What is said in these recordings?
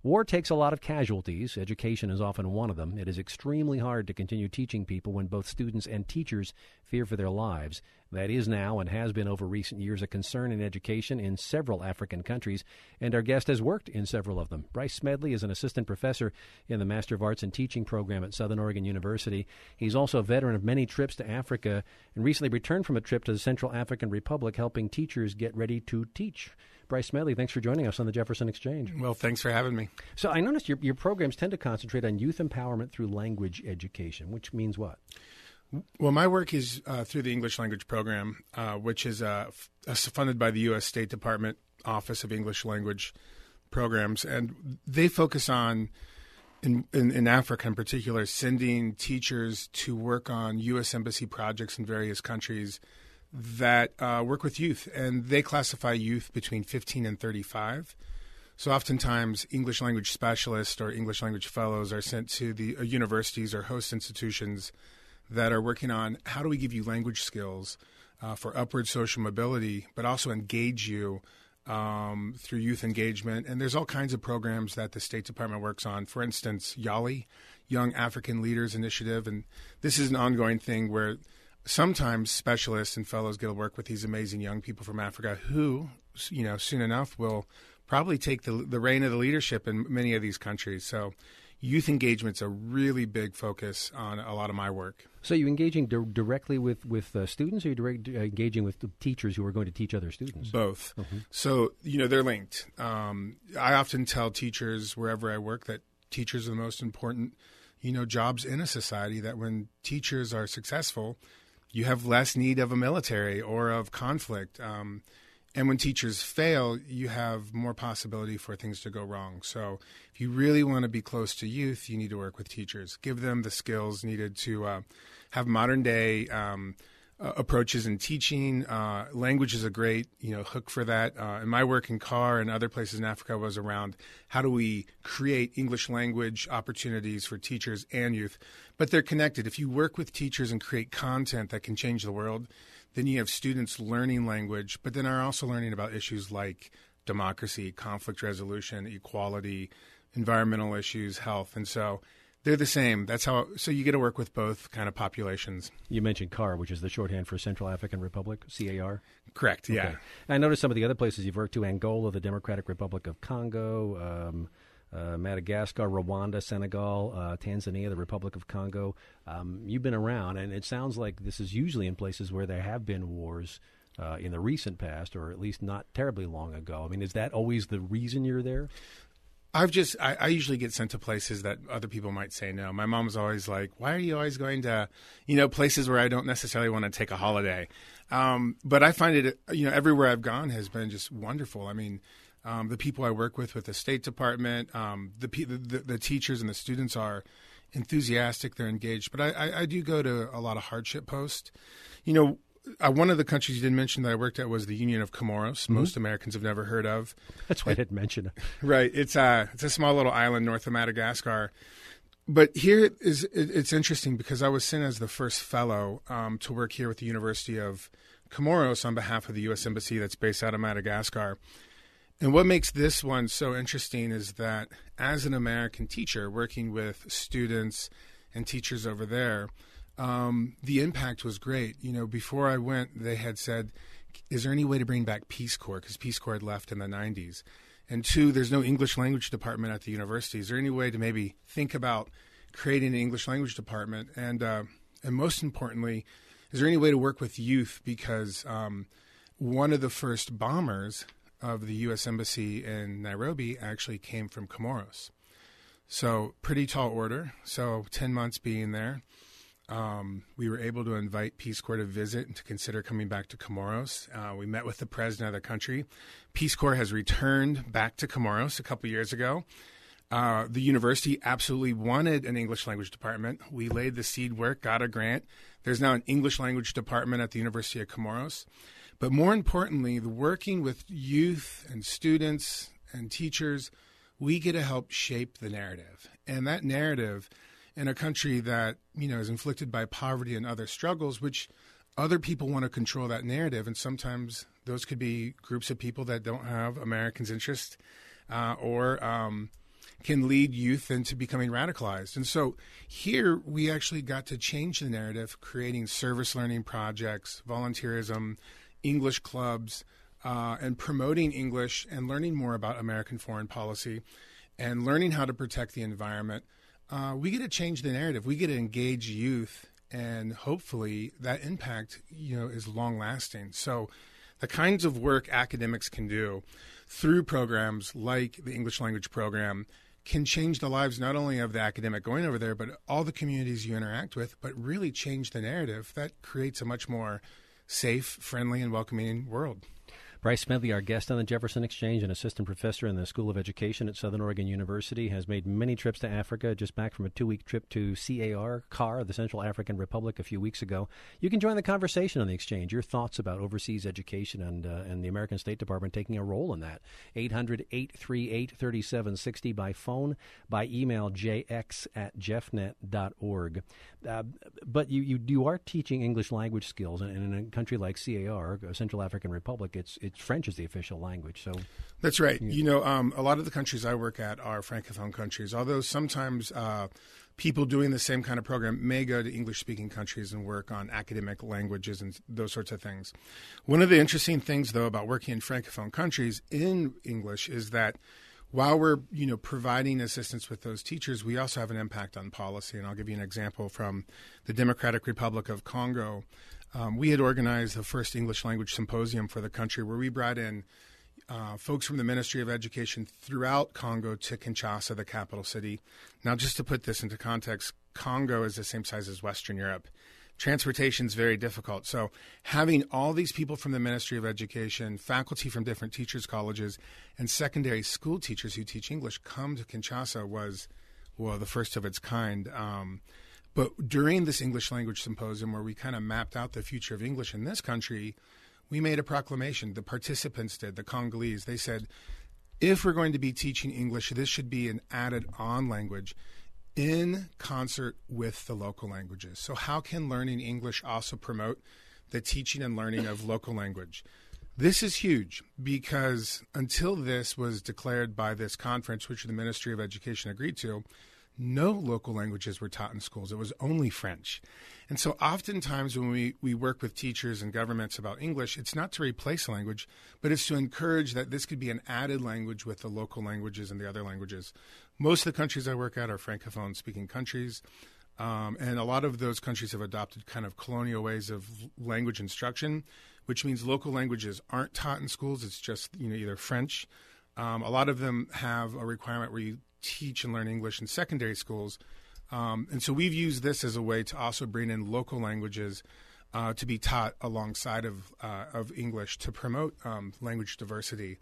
War takes a lot of casualties. Education is often one of them. It is extremely hard to continue teaching people when both students and teachers fear for their lives. That is now and has been over recent years a concern in education in several African countries, and our guest has worked in several of them. Bryce Smedley is an assistant professor in the Master of Arts in Teaching program at Southern Oregon University. He's also a veteran of many trips to Africa and recently returned from a trip to the Central African Republic helping teachers get ready to teach. Bryce Smedley, thanks for joining us on the Jefferson Exchange. Well, thanks for having me. So I noticed your programs tend to concentrate on youth empowerment through language education, which means what? Well, my work is through the English language program, which is funded by the U.S. State Department Office of English Language Programs. And they focus on, in Africa in particular, sending teachers to work on U.S. Embassy projects in various countries that work with youth. And they classify youth between 15 and 35. So oftentimes English language specialists or English language fellows are sent to the universities or host institutions that are working on how do we give you language skills for upward social mobility, but also engage you through youth engagement. And there's all kinds of programs that the State Department works on. For instance, YALI, Young African Leaders Initiative. And this is an ongoing thing where sometimes specialists and fellows get to work with these amazing young people from Africa who, soon enough will probably take the reign of the leadership in many of these countries. So youth engagement's a really big focus on a lot of my work. So you're engaging directly with students, or you're engaging with the teachers who are going to teach other students? Both. Mm-hmm. So, they're linked. I often tell teachers wherever I work that teachers are the most important, jobs in a society, that when teachers are successful, you have less need of a military or of conflict. And when teachers fail, you have more possibility for things to go wrong. So if you really want to be close to youth, you need to work with teachers. Give them the skills needed to have modern-day approaches in teaching. Language is a great, hook for that. And my work in CAR and other places in Africa was around how do we create English language opportunities for teachers and youth. But they're connected. If you work with teachers and create content that can change the world, then you have students learning language, but then are also learning about issues like democracy, conflict resolution, equality, environmental issues, health. And so they're the same. So you get to work with both kind of populations. You mentioned CAR, which is the shorthand for Central African Republic, CAR? Correct, yeah. Okay. I noticed some of the other places you've worked to, Angola, the Democratic Republic of Congo, Madagascar, Rwanda, Senegal, Tanzania, the Republic of Congo. You've been around, and it sounds like this is usually in places where there have been wars in the recent past, or at least not terribly long ago. I mean, is that always the reason you're there? I usually get sent to places that other people might say no. My mom's always like, why are you always going to, places where I don't necessarily want to take a holiday? But I find it, everywhere I've gone has been just wonderful. I mean, the people I work with the State Department, the teachers and the students are enthusiastic. They're engaged. But I do go to a lot of hardship posts. One of the countries you didn't mention that I worked at was the Union of Comoros. Mm-hmm. Most Americans have never heard of. That's why I didn't mention it. Right. It's a small little island north of Madagascar. But here it's interesting because I was sent as the first fellow to work here with the University of Comoros on behalf of the U.S. Embassy that's based out of Madagascar. And what makes this one so interesting is that as an American teacher working with students and teachers over there, the impact was great. Before I went, they had said, is there any way to bring back Peace Corps? Because Peace Corps had left in the 90s. And two, there's no English language department at the university. Is there any way to maybe think about creating an English language department? And most importantly, is there any way to work with youth? Because one of the first bombers of the U.S. Embassy in Nairobi actually came from Comoros. So pretty tall order. So 10 months being there, we were able to invite Peace Corps to visit and to consider coming back to Comoros. We met with the president of the country. Peace Corps has returned back to Comoros a couple years ago. The university absolutely wanted an English language department. We laid the seed work, got a grant. There's now an English language department at the University of Comoros. But more importantly, the working with youth and students and teachers, we get to help shape the narrative. And that narrative in a country that, is inflicted by poverty and other struggles, which other people want to control that narrative. And sometimes those could be groups of people that don't have Americans' interest or can lead youth into becoming radicalized. And so here we actually got to change the narrative, creating service learning projects, volunteerism, English clubs, and promoting English and learning more about American foreign policy and learning how to protect the environment. We get to change the narrative. We get to engage youth, and hopefully that impact, is long lasting. So the kinds of work academics can do through programs like the English language program can change the lives not only of the academic going over there, but all the communities you interact with, but really change the narrative that creates a much more safe, friendly, and welcoming world. Bryce Smedley, our guest on the Jefferson Exchange, an assistant professor in the School of Education at Southern Oregon University, has made many trips to Africa, just back from a 2-week trip to CAR, the Central African Republic, a few weeks ago. You can join the conversation on the Exchange, your thoughts about overseas education and the American State Department taking a role in that. 800-838-3760 by phone, by email, jx@jeffnet.org. But you are teaching English language skills, and in a country like CAR, Central African Republic, French is the official language. So that's right. A lot of the countries I work at are Francophone countries, although sometimes people doing the same kind of program may go to English-speaking countries and work on academic languages and those sorts of things. One of the interesting things, though, about working in Francophone countries in English is that while we're, providing assistance with those teachers, we also have an impact on policy. And I'll give you an example from the Democratic Republic of Congo. We had organized the first English language symposium for the country where we brought in folks from the Ministry of Education throughout Congo to Kinshasa, the capital city. Now, just to put this into context, Congo is the same size as Western Europe. Transportation is very difficult. So having all these people from the Ministry of Education, faculty from different teachers' colleges, and secondary school teachers who teach English come to Kinshasa was, the first of its kind. But during this English language symposium where we kind of mapped out the future of English in this country, we made a proclamation. The participants did, the Congolese. They said, if we're going to be teaching English, this should be an added-on language in concert with the local languages. So how can learning English also promote the teaching and learning of local language? This is huge because until this was declared by this conference, which the Ministry of Education agreed to, no local languages were taught in schools. It was only French. And so oftentimes when we work with teachers and governments about English, it's not to replace language, but it's to encourage that this could be an added language with the local languages and the other languages. Most of the countries I work at are Francophone-speaking countries, and a lot of those countries have adopted kind of colonial ways of language instruction, which means local languages aren't taught in schools. It's just either French. A lot of them have a requirement where you teach and learn English in secondary schools. And so we've used this as a way to also bring in local languages to be taught alongside of English to promote language diversity.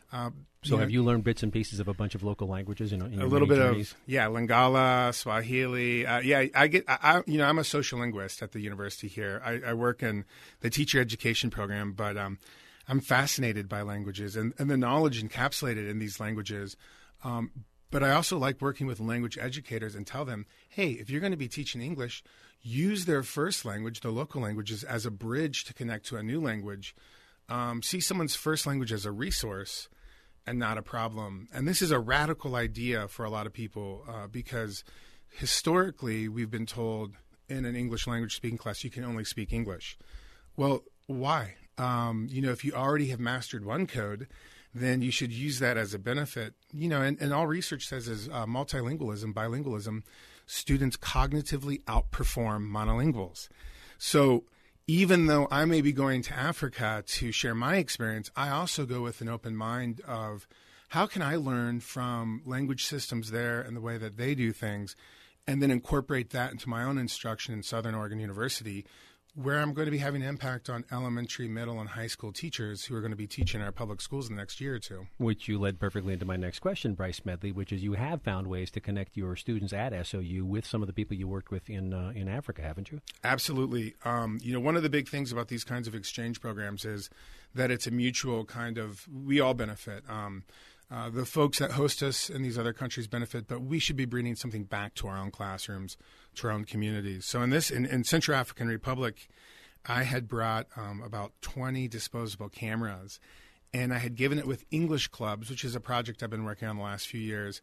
So have you learned bits and pieces of a bunch of local languages? In a little bit journeys? Lingala, Swahili. I'm a social linguist at the university here. I work in the teacher education program, but I'm fascinated by languages and the knowledge encapsulated in these languages. But I also like working with language educators and tell them, hey, if you're going to be teaching English, use their first language, the local languages, as a bridge to connect to a new language. See someone's first language as a resource and not a problem. And this is a radical idea for a lot of people because historically we've been told in an English language speaking class, you can only speak English. Well, why? If you already have mastered one code, then you should use that as a benefit. And all research says is multilingualism, bilingualism, students cognitively outperform monolinguals. So even though I may be going to Africa to share my experience, I also go with an open mind of how can I learn from language systems there and the way that they do things, and then incorporate that into my own instruction in Southern Oregon University, where I'm going to be having an impact on elementary, middle, and high school teachers who are going to be teaching our public schools in the next year or two. Which you led perfectly into my next question, Bryce Smedley, which is you have found ways to connect your students at SOU with some of the people you worked with in Africa, haven't you? Absolutely. One of the big things about these kinds of exchange programs is that it's a mutual kind of, we all benefit. The folks that host us in these other countries benefit, but we should be bringing something back to our own classrooms, to our own communities. So in Central African Republic, I had brought about 20 disposable cameras, and I had given it with English clubs, which is a project I've been working on the last few years,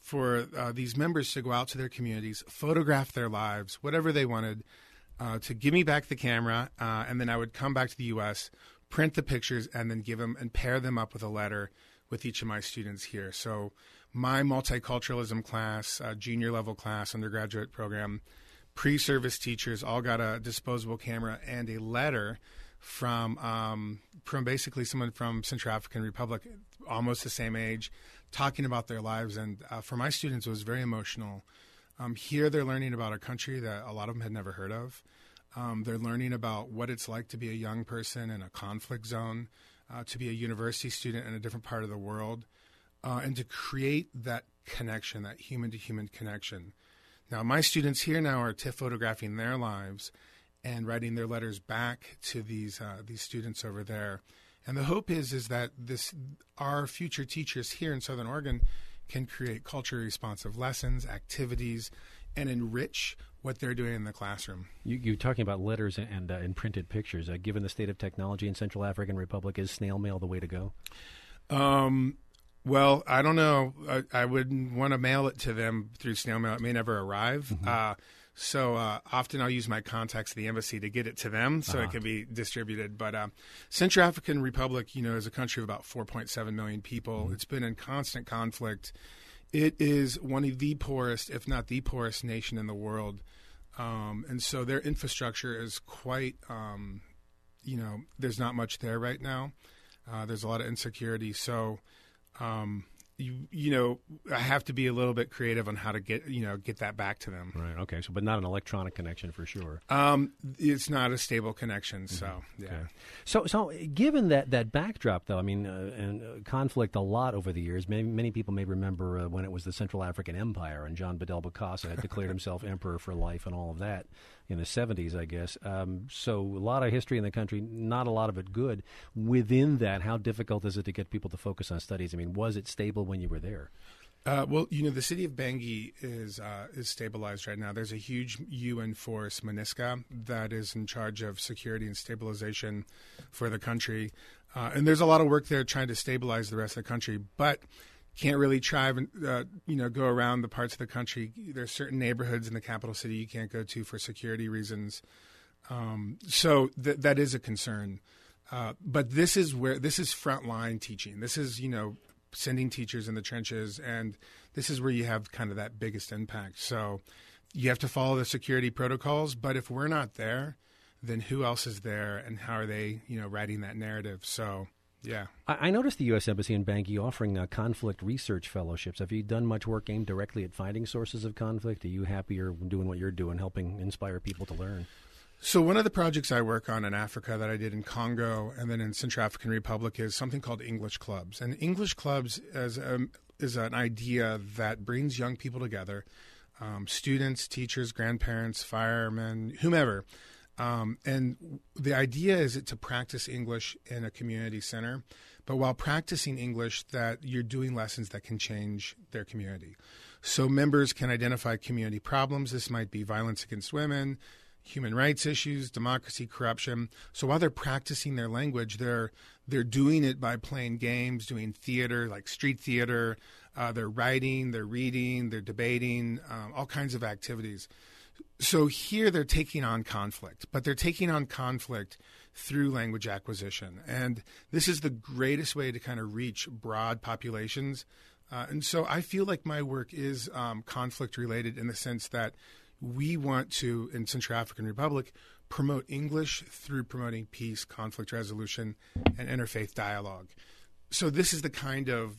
for these members to go out to their communities, photograph their lives, whatever they wanted, to give me back the camera, and then I would come back to the U.S., print the pictures, and then give them and pair them up with a letter with each of my students here. So my multiculturalism class, junior level class, undergraduate program, pre-service teachers all got a disposable camera and a letter from basically someone from Central African Republic, almost the same age, talking about their lives. And for my students, it was very emotional. Here they're learning about a country that a lot of them had never heard of. They're learning about what it's like to be a young person in a conflict zone, to be a university student in a different part of the world, and to create that connection, that human-to-human connection. Now, my students here now are photographing their lives and writing their letters back to these students over there. And the hope is that our future teachers here in Southern Oregon can create culturally responsive lessons, activities, and enrich what they're doing in the classroom. You're talking about letters and printed pictures. Given the state of technology in Central African Republic, is snail mail the way to go? Well, I don't know. I wouldn't want to mail it to them through snail mail. It may never arrive. Mm-hmm. So often I'll use my contacts at the embassy to get it to them so it can be distributed. But Central African Republic, is a country of about 4.7 million people. Mm-hmm. It's been in constant conflict. It is one of the poorest, if not the poorest nation in the world. And so their infrastructure is quite, there's not much there right now. There's a lot of insecurity. So, I have to be a little bit creative on how to get that back to them. Right. Okay. So, but not an electronic connection for sure. It's not a stable connection. So, yeah. Okay. So given that backdrop, though, I mean, and conflict a lot over the years. Many people may remember when it was the Central African Empire and John Bedell Bokassa had declared himself emperor for life and all of that in the 70s, I guess. So a lot of history in the country, not a lot of it good. Within that, how difficult is it to get people to focus on studies? I mean, was it stable when you were there? Well, the city of Bangui is stabilized right now. There's a huge UN force, MONUSCO, that is in charge of security and stabilization for the country. And there's a lot of work there trying to stabilize the rest of the country, but can't really try and go around the parts of the country. There's certain neighborhoods in the capital city you can't go to for security reasons. So that is a concern. But this is frontline teaching. This is sending teachers in the trenches, and this is where you have kind of that biggest impact. So you have to follow the security protocols, but if we're not there, then who else is there, and how are they writing that narrative? So. Yeah. I noticed the U.S. Embassy in Bangui offering conflict research fellowships. Have you done much work aimed directly at finding sources of conflict? Are you happier doing what you're doing, helping inspire people to learn? So one of the projects I work on in Africa that I did in Congo and then in Central African Republic is something called English Clubs. And English Clubs is an idea that brings young people together, students, teachers, grandparents, firemen, whomever. And the idea is to practice English in a community center, but while practicing English, that you're doing lessons that can change their community. So members can identify community problems. This might be violence against women, human rights issues, democracy, corruption. So while they're practicing their language, they're doing it by playing games, doing theater, like street theater. They're writing, they're reading, they're debating, all kinds of activities. So here they're taking on conflict, but they're taking on conflict through language acquisition. And this is the greatest way to kind of reach broad populations. And so I feel like my work is conflict related in the sense that we want to, in Central African Republic, promote English through promoting peace, conflict resolution, and interfaith dialogue. So this is the kind of,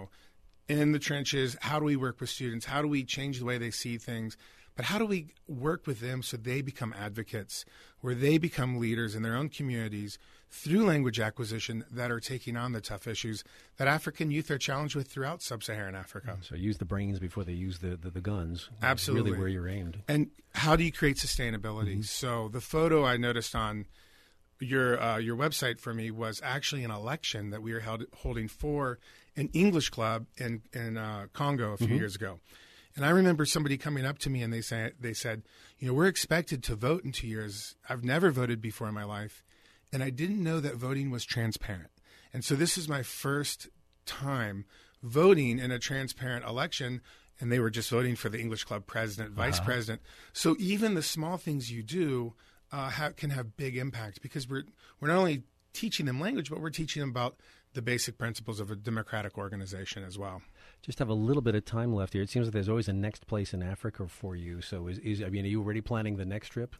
in the trenches, how do we work with students? How do we change the way they see things? But how do we work with them so they become advocates, where they become leaders in their own communities through language acquisition that are taking on the tough issues that African youth are challenged with throughout sub-Saharan Africa? So use the brains before they use the guns. Absolutely. Really where you're aimed. And how do you create sustainability? Mm-hmm. So the photo I noticed on your website for me was actually an election that we were holding for an English club in Congo a few years ago. And I remember somebody coming up to me and they said, we're expected to vote in 2 years. I've never voted before in my life. And I didn't know that voting was transparent. And so this is my first time voting in a transparent election. and they were just voting for the English Club president, vice president. So even the small things you do can have big impact, because we're not only teaching them language, but we're teaching them about the basic principles of a democratic organization as well. Just have a little bit of time left here. It seems like there's always a next place in Africa for you. So, are you already planning the next trip?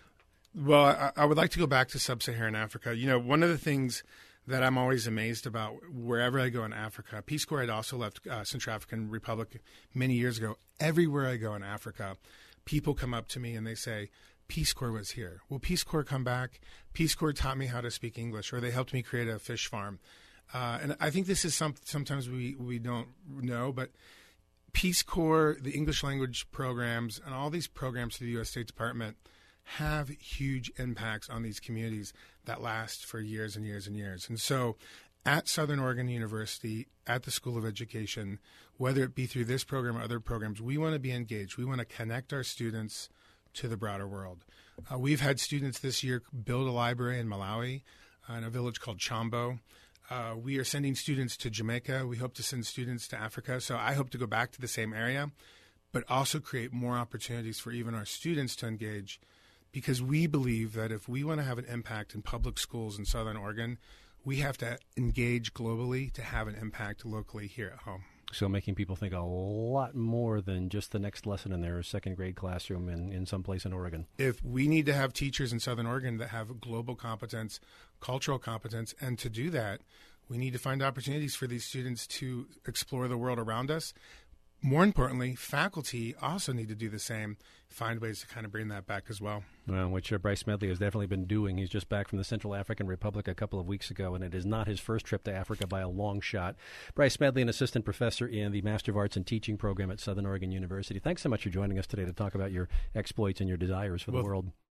Well, I would like to go back to sub-Saharan Africa. One of the things that I'm always amazed about wherever I go in Africa, Peace Corps had also left Central African Republic many years ago. Everywhere I go in Africa, people come up to me and they say, Peace Corps was here. Will Peace Corps come back? Peace Corps taught me how to speak English, or they helped me create a fish farm. And I think this is sometimes we don't know, but Peace Corps, the English language programs, and all these programs through the U.S. State Department have huge impacts on these communities that last for years and years and years. And so at Southern Oregon University, at the School of Education, whether it be through this program or other programs, we want to be engaged. We want to connect our students to the broader world. We've had students this year build a library in Malawi, in a village called Chambo. We are sending students to Jamaica. We hope to send students to Africa. So I hope to go back to the same area, but also create more opportunities for even our students to engage, because we believe that if we want to have an impact in public schools in Southern Oregon, we have to engage globally to have an impact locally here at home. So making people think a lot more than just the next lesson in their second grade classroom in some place in Oregon. If we need to have teachers in Southern Oregon that have global competence, cultural competence, and to do that, we need to find opportunities for these students to explore the world around us. More importantly, faculty also need to do the same, find ways to kind of bring that back as well. Well, which Bryce Smedley has definitely been doing. He's just back from the Central African Republic a couple of weeks ago, and it is not his first trip to Africa by a long shot. Bryce Smedley, an assistant professor in the Master of Arts in Teaching program at Southern Oregon University. Thanks so much for joining us today to talk about your exploits and your desires for the world.